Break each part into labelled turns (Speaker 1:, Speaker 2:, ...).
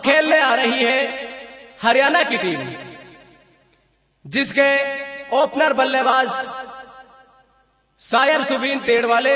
Speaker 1: खेलने आ रही है हरियाणा की टीम, जिसके ओपनर बल्लेबाज शायर सुबीन तेड़ वाले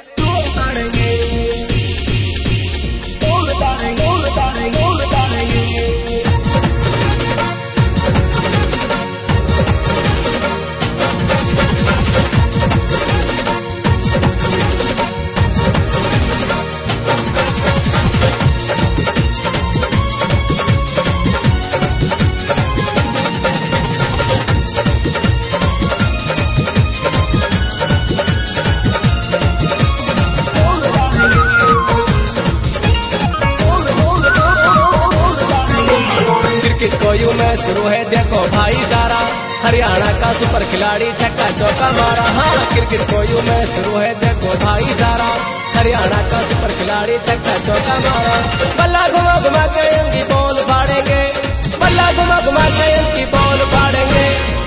Speaker 1: कोयू में शुरू है देखो भाई सारा, हरियाणा का सुपर खिलाड़ी छक्का चौका मारा। हाँ, क्रिकेट कोयू में शुरू है देखो भाई सारा, हरियाणा का सुपर खिलाड़ी छक्का चौका मारा। बल्ला घुमा घुमा के इनकी बॉल फाड़ेंगे, बल्ला घुमा घुमा के इनकी बॉल फाड़ेंगे।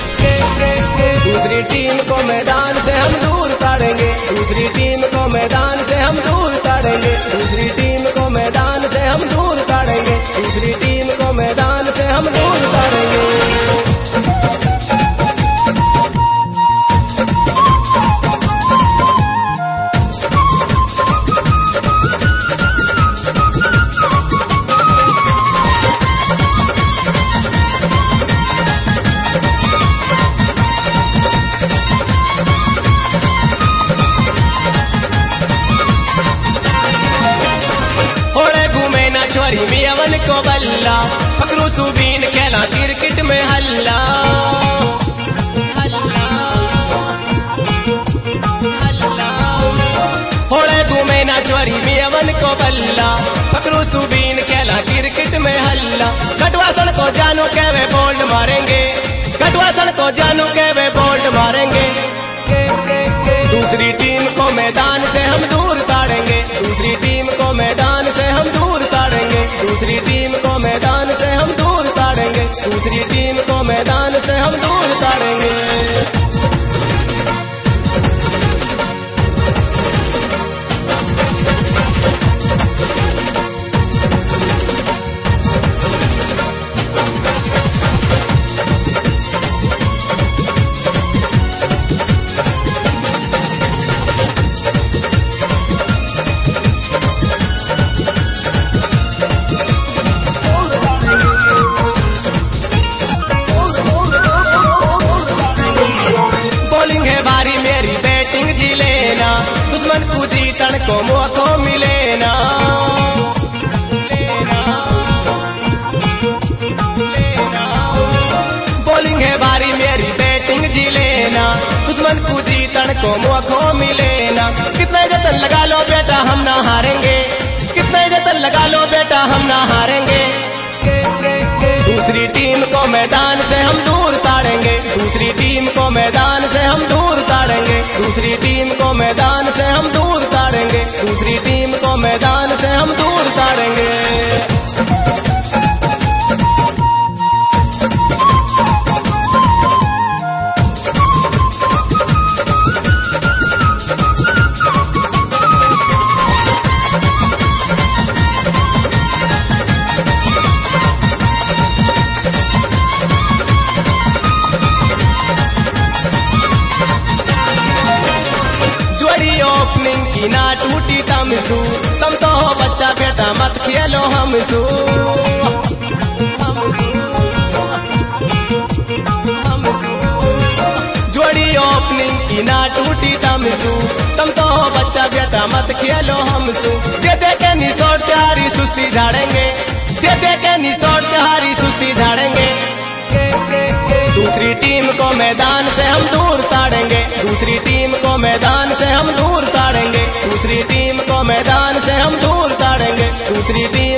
Speaker 1: दूसरी टीम को मैदान से हम दूर ताड़ेंगे, दूसरी टीम को मैदान से हम दूर ताड़ेंगे, दूसरी टीम को मैदान से हम दूर ताड़ेंगे, दूसरी टीम को मैदान से हम दूर ताड़ेंगे। मियावन को बल्ला फकरू सुबीन खेला क्रिकेट में हल्ला, होड़े घूमे ना चोरी मियावन को बल्ला फकरू सुबीन खेला क्रिकेट में हल्ला। कटवासन को जानू के वे बोल्ड मारेंगे, कटवासन को जानू के वे बोल्ड मारेंगे। दूसरी टीम को मैदान से हम दूर ताड़ेंगे, दूसरी टीम को मैदान से हम दूर ताड़ेंगे, दूसरी टीम को मैदान से हम दूर ताड़ेंगे, दूसरी टीम को मैदान से हम दूर ताड़ेंगे। दुश्मन को जीतन को मौको मिले ना, बॉलिंग है भारी मेरी बैटिंग जी लेना, दुश्मन को जीतन को मौको मिले ना। कितने जतन लगा लो बेटा हम ना हारेंगे, कितने जतन लगा लो बेटा हम ना हारेंगे। दूसरी टीम को मैदान से हम दूर ताड़ेंगे, दूसरी टीम को मैदान से हम दूर ताड़ेंगे, दूसरी टीम को मैदान से हम दूर ताड़ेंगे, दूसरी टीम को मैदान से हम दूर ताड़ेंगे। ओपनिंग की ना टूटी तमसू, तुम तो हो बच्चा बेटा मत खेलो हमसू। जोड़ी ओपनिंग की ना टूटी तमसू, तुम तो हो बच्चा बेटा मत खेलो हमसू। दे दे के निचोड़ हारी सुस्ती झाड़ेंगे, दे दे के निचोड़ हारी सुस्ती झाड़ेंगे। दूसरी टीम को मैदान से हम दूर ताड़ेंगे, दूसरी टीम को मैदान से हम दूर ताड़ेंगे, दूसरी टीम को मैदान से हम दूर ताड़ेंगे, दूसरी टीम